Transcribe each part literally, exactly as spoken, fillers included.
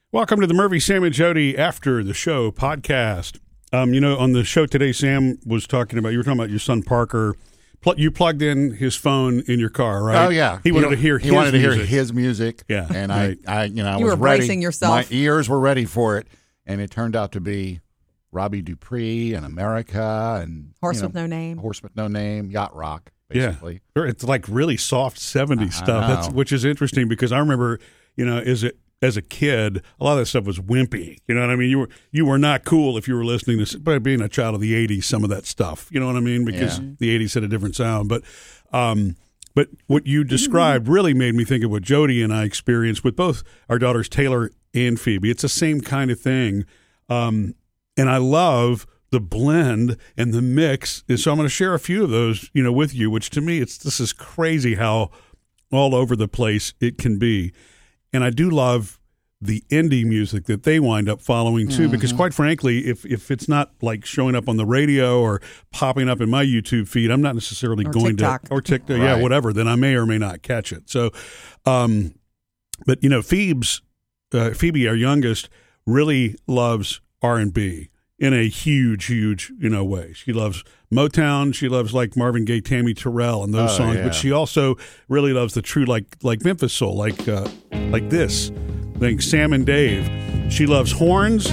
Welcome to the Murphy, Sam, and Jody After the Show podcast. Um, you know, on the show today, Sam was talking about, you were talking about your son Parker. Pl- you plugged in his phone in your car, right? Oh yeah, He wanted he, to hear. He his wanted to music. hear his music. Yeah, and right. I, I, you know, I you was were ready. bracing yourself. My ears were ready for it, and it turned out to be Robbie Dupree and America and Horse you know, with No Name. Horse with No Name, Yacht Rock, basically. Yeah, it's like really soft seventies I stuff. know. That's which is interesting because I remember, you know, as it as a kid, a lot of that stuff was wimpy. You know what I mean? You were you were not cool if you were listening to, but being a child of the eighties, some of that stuff. You know what I mean? Because Yeah. the eighties had a different sound, but. Um, But what you described really made me think of what Jody and I experienced with both our daughters, Taylor and Phoebe. It's the same kind of thing. Um, and I love the blend and the mix. And so I'm going to share a few of those, you know, with you, which to me, it's this is crazy how all over the place it can be. And I do love the indie music that they wind up following too, mm-hmm. because quite frankly, if if it's not like showing up on the radio or popping up in my YouTube feed, I'm not necessarily or going TikTok. to or TikTok, Right. yeah, whatever. Then I may or may not catch it. So, um, but you know, Phoebe's uh, Phoebe, our youngest, really loves R and B in a huge, huge, you know, way. She loves Motown. She loves like Marvin Gaye, Tammy Terrell, and those Oh, songs. yeah. But she also really loves the true like like Memphis soul, like uh, like this. Like Sam and Dave. She loves horns,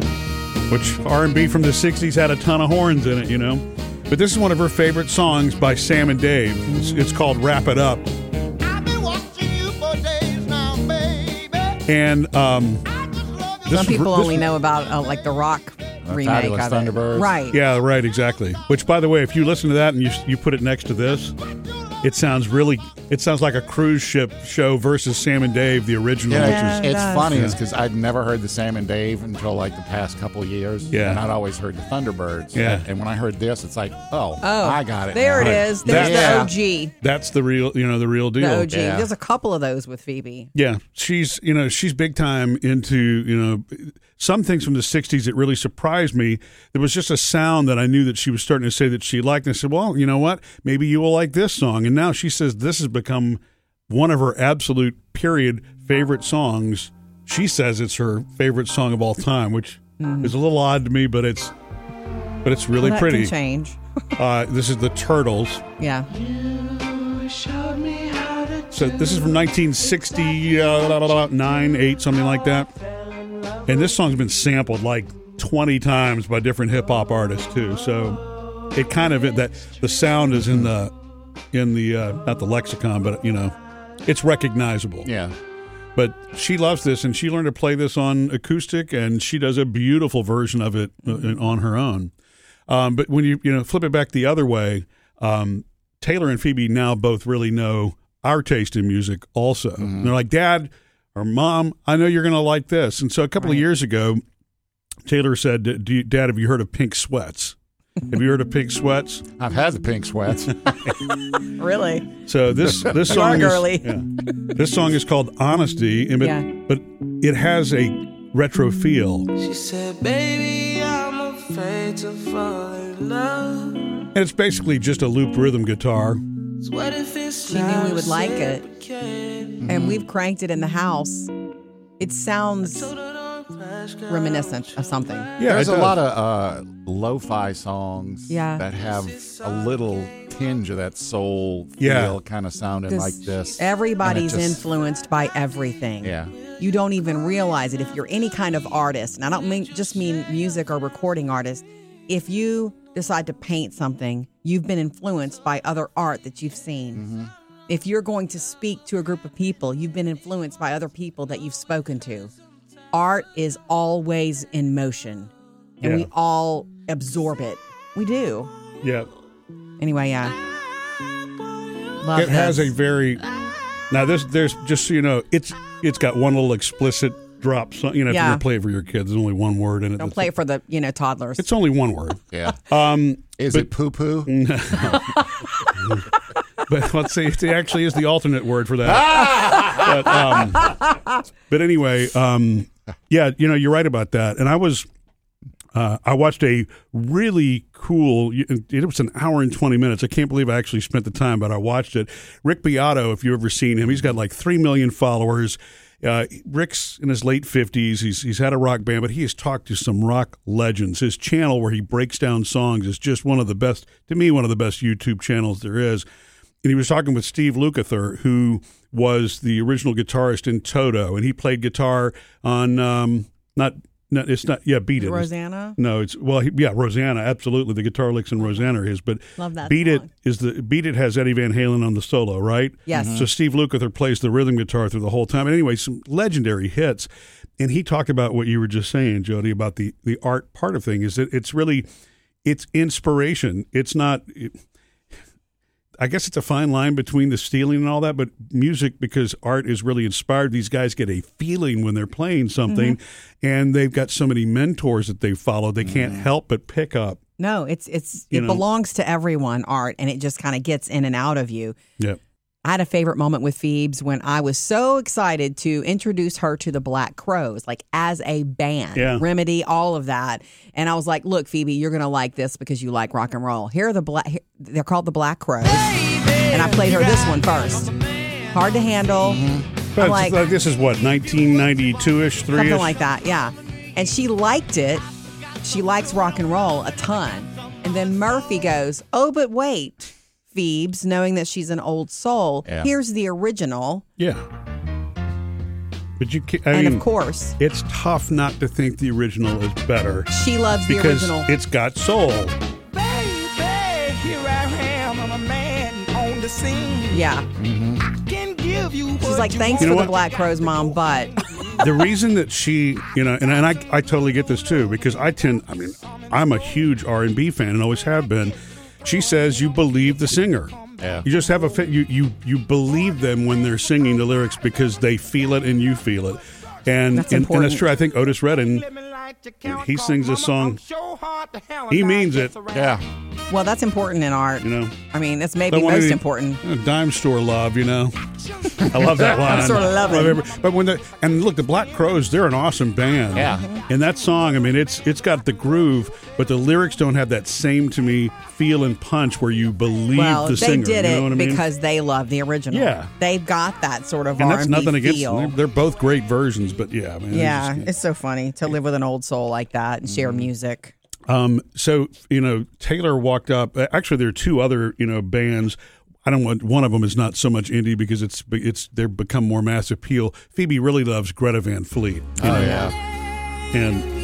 which R and B from the sixties had a ton of horns in it, you know. But this is one of her favorite songs by Sam and Dave. It's, it's called Wrap It Up. I've been watching you for days now, baby. And um, this Some is- people this only was- know about uh, like the rock Uh, remake Fabulous of it. Thunderbirds. Right. Yeah, right, exactly. Which, by the way, if you listen to that and you you put it next to this, it sounds really, it sounds like a cruise ship show versus Sam and Dave, the original, Yeah, which Yeah. is it it's does. funny Yeah. is because I'd never heard the Sam and Dave until like the past couple of years. Yeah. and I'd always heard the Thunderbirds. Yeah. and when I heard this, it's like, oh, Oh, I got it. There now. it is. There's Yeah. the O G. that's the real, you know, the real deal. The O G. Yeah. There's a couple of those with Phoebe. Yeah, she's you know she's big time into you know some things from the sixties that really surprised me. There was just a sound that I knew that she was starting to say that she liked. And I said, well, you know what? Maybe you will like this song. And now she says this has become one of her absolute period favorite songs. She says it's her favorite song of all time, which Mm-hmm. is a little odd to me, but it's but it's really Well, that pretty. can change. Uh, this is the Turtles. Yeah. So this is from nineteen sixty-nine, eight, something like that. And this song's been sampled like twenty times by different hip hop artists too. So it kind of that the sound is in the in the uh, not the lexicon, but you know, it's recognizable. Yeah. But she loves this, and she learned to play this on acoustic, and she does a beautiful version of it uh, on her own. Um, but when you you know flip it back the other way, um, Taylor and Phoebe now both really know our taste in music also. Mm-hmm. And they're like, Dad or Mom, I know you're going to like this. And so a couple Right. of years ago, Taylor said, Do you, Dad, have you heard of Pink Sweats? Have you heard of Pink Sweats? I've had the pink sweats. Really? So this this You song are is girly. yeah. This song is called Honesty, and it, Yeah. but it has a retro feel. She said, baby, I'm afraid to fall in love. And it's basically just a looped rhythm guitar. What if it's She knew we would like it. it. And we've cranked it in the house. It sounds reminiscent of something. Yeah, There's it a does. lot of uh, lo-fi songs Yeah. that have a little tinge of that soul feel Yeah. kind of sounding 'Cause like this. Everybody's And it just- influenced by everything. Yeah. You don't even realize it. If you're any kind of artist, and I don't mean just mean music or recording artist, if you decide to paint something, you've been influenced by other art that you've seen. Mm-hmm. If you're going to speak to a group of people, you've been influenced by other people that you've spoken to. Art is always in motion, and Yeah. we all absorb it. We do. Yeah. Anyway, yeah. Love It has a this. very now this there's just so you know it's it's got one little explicit drop. So, you know, if Yeah. you're gonna play it for your kids, there's only one word in it. Don't that's- play it for the you know toddlers. It's only one word. Yeah. Um, Is but- it poo-poo? but let's see, it actually is the alternate word for that. but, um, but anyway, um, yeah, you know, you're right about that. And I was, uh, I watched a really cool, it was an hour and twenty minutes. I can't believe I actually spent the time, but I watched it. Rick Beato, if you've ever seen him, he's got like three million followers. Uh, Rick's in his late fifties. He's he's had a rock band, but he has talked to some rock legends. His channel where he breaks down songs is just one of the best, to me, one of the best YouTube channels there is. And he was talking with Steve Lukather, who was the original guitarist in Toto, and he played guitar on um, not no, it's not yeah, Beat It. Rosanna? No, it's well, he, yeah, Rosanna, absolutely. The guitar licks in Rosanna are his, but Love that Beat song. It is the Beat It has Eddie Van Halen on the solo, right? Yes. Mhm. So Steve Lukather plays the rhythm guitar through the whole time. And anyway, some legendary hits. And he talked about what you were just saying, Jody, about the the art part of thing is that it's really it's inspiration. It's not. It, I guess it's a fine line between the stealing and all that, but music, because art is really inspired, these guys get a feeling when they're playing something, mm-hmm. and they've got so many mentors that they follow, they can't mm. help but pick up. No, it's it's You it know? belongs to everyone, art, and it just kind of gets in and out of you. Yeah. I had a favorite moment with Phoebes when I was so excited to introduce her to the Black Crowes, like as a band, Yeah. Remedy, all of that. And I was like, look, Phoebe, you're going to like this because you like rock and roll. Here are the Black, they're called the Black Crowes. And I played her this one first. Hard to handle. Mm-hmm. I'm Like, like, this is what, nineteen ninety-two-ish, three-ish? something like that, yeah. And she liked it. She likes rock and roll a ton. And then Murphy goes, oh, but wait. Phoebes, knowing that she's an old soul. Yeah. Here's the original. Yeah. But you can't, I and mean, of course, it's tough not to think the original is better she loves the because original. it's got soul. Baby, here I am, I'm a man on the scene. Yeah. Can give you She's what like, you thanks You for know the what? Black Crowes, Mom, but The reason that she, you know, and, and I, I totally get this too, because I tend, I mean, I'm a huge R and B fan and always have been. She says you believe the singer. Yeah. You just have a fit. You, you you believe them when they're singing the lyrics because they feel it and you feel it, and That's and, and important. that's true. I think Otis Redding, he sings a song. He means it. Yeah. well, that's important in art. You know, I mean, that's maybe Don't want most any- important. uh, dime store love. You know, I love that line. sort of loving. But when the and look, the Black Crowes, they're an awesome band. Yeah. And that song, I mean, it's it's got the groove, but the lyrics don't have that same to me feel and punch where you believe Well, the they singer. did you it know what I mean? because they love the original. Yeah. They've got that sort of and R that's and B nothing against feel. them. They're both great versions, but yeah, man. Yeah, it's just- it's so funny to live with an old soul like that and Mm-hmm. share music. Um, so you know, Taylor walked up. Actually, there are two other you know bands. I don't want one of them is not so much indie because it's it's they've become more mass appeal. Phoebe really loves Greta Van Fleet. you Oh, know, yeah. and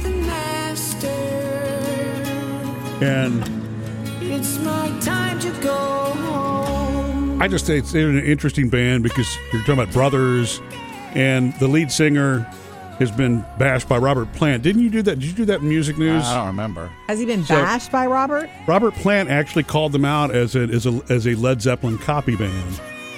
and It's my time to go home. I just say it's an interesting band because you're talking about brothers, and the lead singer has been bashed by Robert Plant. Didn't you do that? Did you do that in Music News? I don't remember. Has he been So- bashed by Robert? Robert Plant actually called them out as a as a as a Led Zeppelin copy band.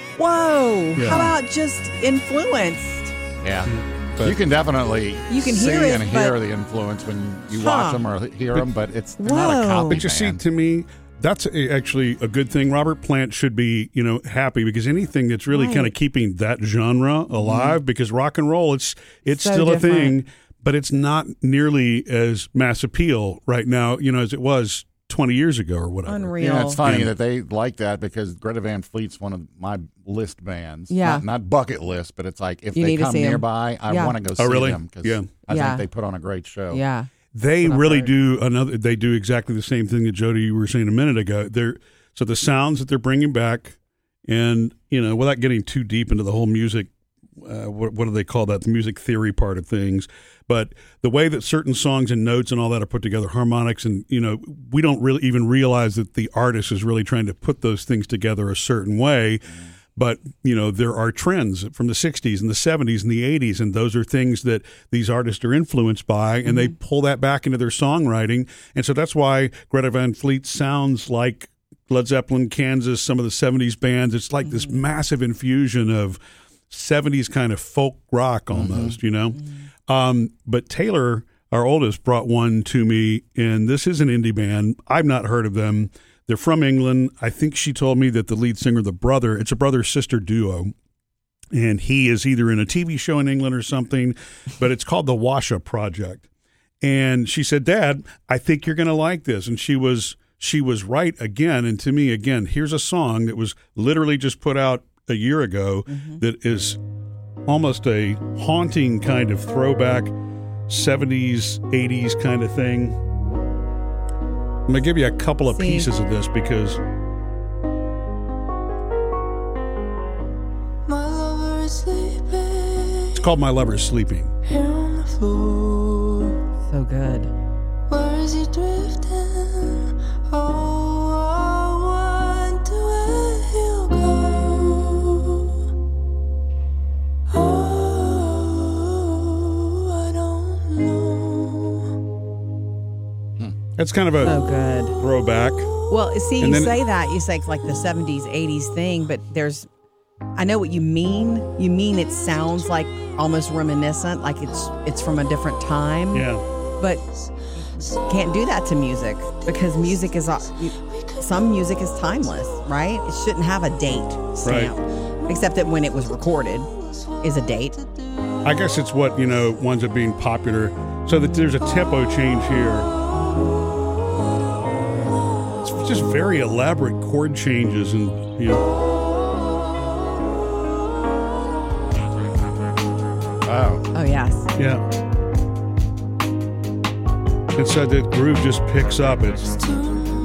Whoa! Yeah. How about just influenced? Yeah. But- you can definitely You can see hear it, and hear but- the influence when you Huh. watch them or hear them, but it's not a Whoa. copy But you see, band. to me, that's a, actually a good thing. Robert Plant should be, you know, happy because anything that's really Right. kind of keeping that genre alive, because rock and roll, it's it's So still a different. thing, but it's not nearly as mass appeal right now, you know, as it was twenty years ago or whatever. Unreal. Yeah, it's funny And- that they like that because Greta Van Fleet's one of my list bands. Yeah. Not, not bucket list, but it's like if You they need to come see 'em. nearby, I Yeah. want to go Oh, see really? them because Yeah. I Yeah. think they put on a great show. Yeah. They what I've really heard. do another. They do exactly the same thing that Jody you were saying a minute ago. They're so the sounds that they're bringing back, and you know, without getting too deep into the whole music, uh, what, what do they call that? The music theory part of things. But the way that certain songs and notes and all that are put together, harmonics, and you know, we don't really even realize that the artist is really trying to put those things together a certain way. But, you know, there are trends from the sixties and the seventies and the eighties, and those are things that these artists are influenced by, and they pull that back into their songwriting. And so that's why Greta Van Fleet sounds like Led Zeppelin, Kansas, some of the seventies bands. It's like this massive infusion of seventies kind of folk rock almost, you know? Um, but Taylor, our oldest, brought one to me, and this is an indie band. I've not heard of them. They're from England. I think she told me that the lead singer, the brother, it's a brother-sister duo, and he is either in a T V show in England or something, but it's called the Washa Project. And she said, Dad, I think you're going to like this. And she was she was right again. And to me, again, here's a song that was literally just put out a year ago that is almost a haunting kind of throwback seventies, eighties kind of thing. I'm going to give you a couple of See. pieces of this because My lover is sleeping it's called My Lover is Sleeping. here on the floor. So good. Where is he drifting? Oh, I wonder where he'll go. Oh, I don't know. That's kind of a So good. throwback. Well, see, And you then- say that, you say it's like the seventies, eighties thing, but there's, I know what you mean. You mean it sounds like almost reminiscent, like it's it's from a different time. Yeah. But can't do that to music because music is, uh, some music is timeless, right? It shouldn't have a date stamp, except that when it was recorded is a date. I guess it's what, you know, winds up being popular. So that there's a tempo change here. It's just very elaborate chord changes and, you know. Wow. Oh, yes. Yeah. And so the groove just picks up. It's Two in the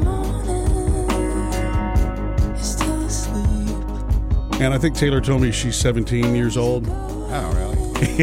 morning, he's still asleep. and I think Taylor told me she's seventeen years old. Oh, really?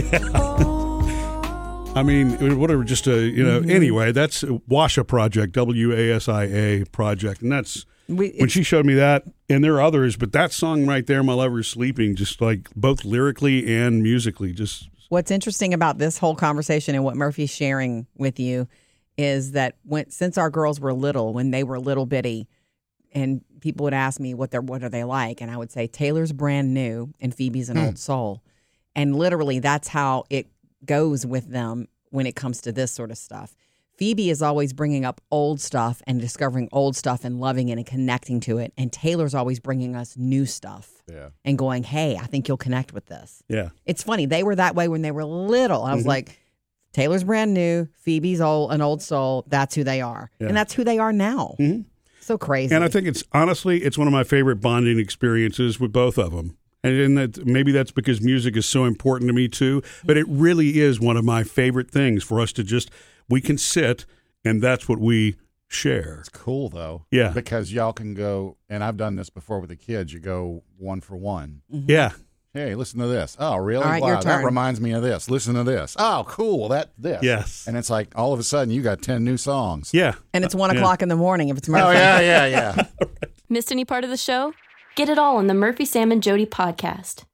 I mean, whatever, just a, you know, anyway, that's Washa Project, W A S I A Project. And that's We, when she showed me that, and there are others, but that song right there, My Lover is Sleeping, just like both lyrically and musically, just What's interesting about this whole conversation and what Murphy's sharing with you is that when since our girls were little, when they were little bitty, and people would ask me what they're what are they like, and I would say Taylor's brand new and Phoebe's an old soul, and literally that's how it goes with them when it comes to this sort of stuff. Phoebe is always bringing up old stuff and discovering old stuff and loving it and connecting to it, and Taylor's always bringing us new stuff Yeah. and going, "Hey, I think you'll connect with this." yeah. It's funny. They were that way when they were little. I was like, Taylor's brand new, Phoebe's old, an old soul. That's who they are. Yeah. And that's who they are now. Mhm. So crazy. And I think it's honestly, it's one of my favorite bonding experiences with both of them. And, and that maybe that's because music is so important to me too. But it really is one of my favorite things for us to just, we can sit and that's what we share. It's cool, though. Yeah. Because y'all can go, and I've done this before with the kids, you go one for one. Yeah. Hey, listen to this. Oh, really? All right, wow, your that turn. reminds me of this. Listen to this. Oh, cool. That this. Yes. And it's like all of a sudden you got ten new songs. Yeah. and it's one Yeah. o'clock in the morning if it's Murphy. Oh, yeah, yeah, yeah. Missed any part of the show? Get it all on the Murphy, Sam, and Jody podcast.